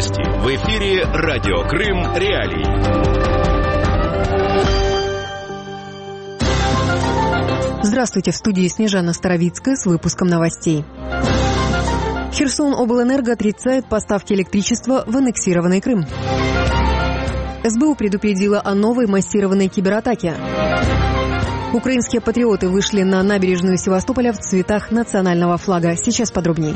Новости в эфире Радио Крым Реалии. Здравствуйте, в студии Снежана Старовицкая с выпуском новостей. Херсонобленерго отрицает поставки электричества в аннексированный Крым. СБУ предупредила о новой массированной кибератаке. Украинские патриоты вышли на набережную Севастополя в цветах национального флага. Сейчас подробнее.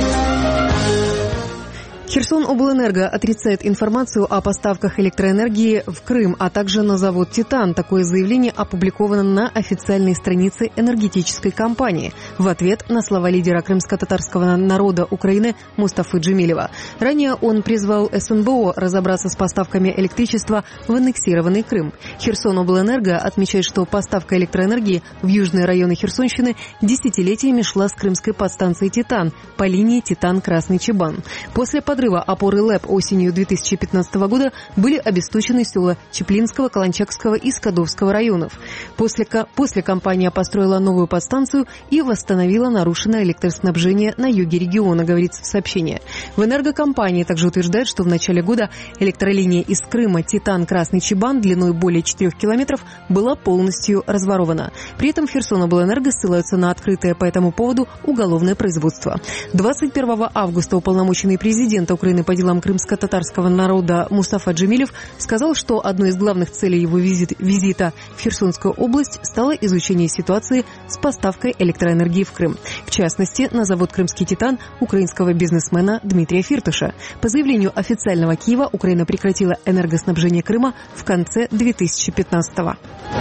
Херсонобленерго отрицает информацию о поставках электроэнергии в Крым, а также на завод «Титан». Такое заявление опубликовано на официальной странице энергетической компании в ответ на слова лидера крымско-татарского народа Украины Мустафы Джемилева. Ранее он призвал СНБО разобраться с поставками электричества в аннексированный Крым. Херсонобленерго отмечает, что поставка электроэнергии в южные районы Херсонщины десятилетиями шла с крымской подстанции «Титан» по линии «Титан-Красный Чебан». После подрыва опоры ЛЭП осенью 2015 года были обесточены села Чеплинского, Каланчакского и Скадовского районов. После компания построила новую подстанцию и восстановила нарушенное электроснабжение на юге региона, говорится в сообщении. В энергокомпании также утверждают, что в начале года электролиния из Крыма Титан-Красный Чебан длиной более 4 километров была полностью разворована. При этом в Херсонобленерго ссылаются на открытое по этому поводу уголовное производство. 21 августа уполномоченный президент Украины по делам крымско-татарского народа Мустафа Джемилев сказал, что одной из главных целей его визита в Херсонскую область стало изучение ситуации с поставкой электроэнергии в Крым. В частности, на завод «Крымский Титан» украинского бизнесмена Дмитрия Фирташа. По заявлению официального Киева, Украина прекратила энергоснабжение Крыма в конце 2015-го.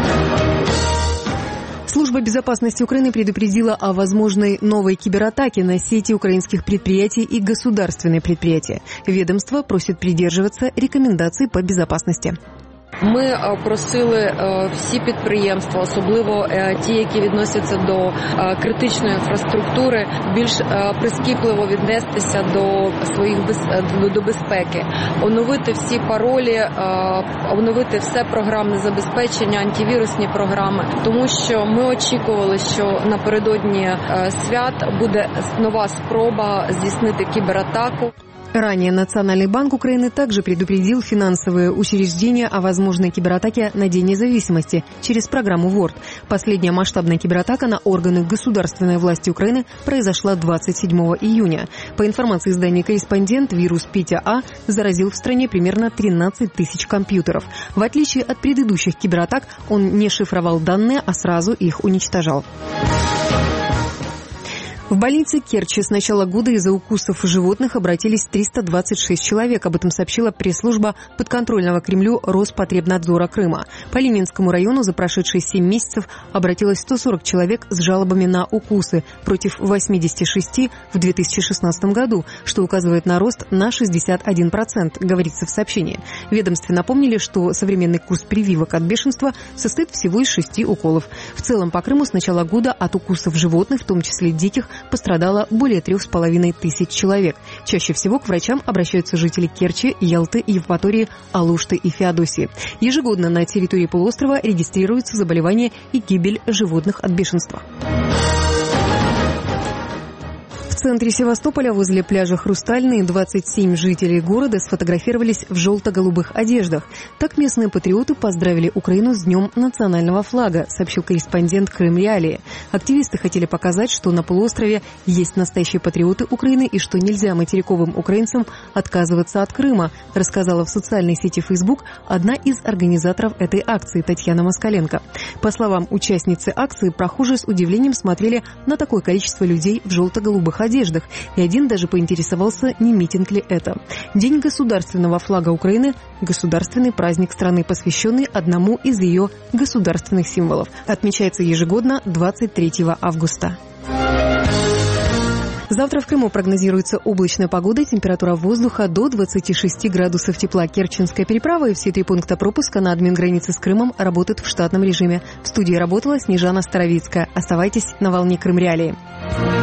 Служба безопасности Украины предупредила о возможной новой кибератаке на сети украинских предприятий и государственные предприятия. Ведомство просит придерживаться рекомендаций по безопасности. Ми просили всі підприємства, особливо ті, які відносяться до критичної інфраструктури, більш прискіпливо віднестися до безпеки, оновити всі паролі, оновити все програмне забезпечення, антивірусні програми, тому що ми очікували, що напередодні свят буде нова спроба здійснити кібератаку. Ранее Национальный банк Украины также предупредил финансовые учреждения о возможной кибератаке на День независимости через программу WORD. Последняя масштабная кибератака на органы государственной власти Украины произошла 27 июня. По информации издания «Корреспондент», вирус Петя-А заразил в стране примерно 13 тысяч компьютеров. В отличие от предыдущих кибератак, он не шифровал данные, а сразу их уничтожал. В больнице Керчи с начала года из-за укусов животных обратились 326 человек. Об этом сообщила пресс-служба подконтрольного Кремлю Роспотребнадзора Крыма. По Ленинскому району за прошедшие 7 месяцев обратилось 140 человек с жалобами на укусы против 86 в 2016 году, что указывает на рост на 61%, говорится в сообщении. В ведомстве напомнили, что современный курс прививок от бешенства состоит всего из 6 уколов. В целом по Крыму с начала года от укусов животных, в том числе диких, пострадало более 3500 человек. Чаще всего к врачам обращаются жители Керчи, Ялты, Евпатории, Алушты и Феодосии. Ежегодно на территории полуострова регистрируются заболевания и гибель животных от бешенства. В центре Севастополя возле пляжа «Хрустальный» 27 жителей города сфотографировались в желто-голубых одеждах. Так местные патриоты поздравили Украину с Днем национального флага, сообщил корреспондент Крым Реалии. Активисты хотели показать, что на полуострове есть настоящие патриоты Украины и что нельзя материковым украинцам отказываться от Крыма, рассказала в социальной сети Facebook одна из организаторов этой акции Татьяна Москаленко. По словам участницы акции, прохожие с удивлением смотрели на такое количество людей в желто-голубых одеждах, и один даже поинтересовался, не митинг ли это. День государственного флага Украины – государственный праздник страны, посвященный одному из ее государственных символов. Отмечается ежегодно 23 августа. Завтра в Крыму прогнозируется облачная погода, температура воздуха до 26 градусов тепла. Керченская переправа и все 3 пункта пропуска на админгранице с Крымом работают в штатном режиме. В студии работала Снежана Старовицкая. Оставайтесь на волне Крым Реалии.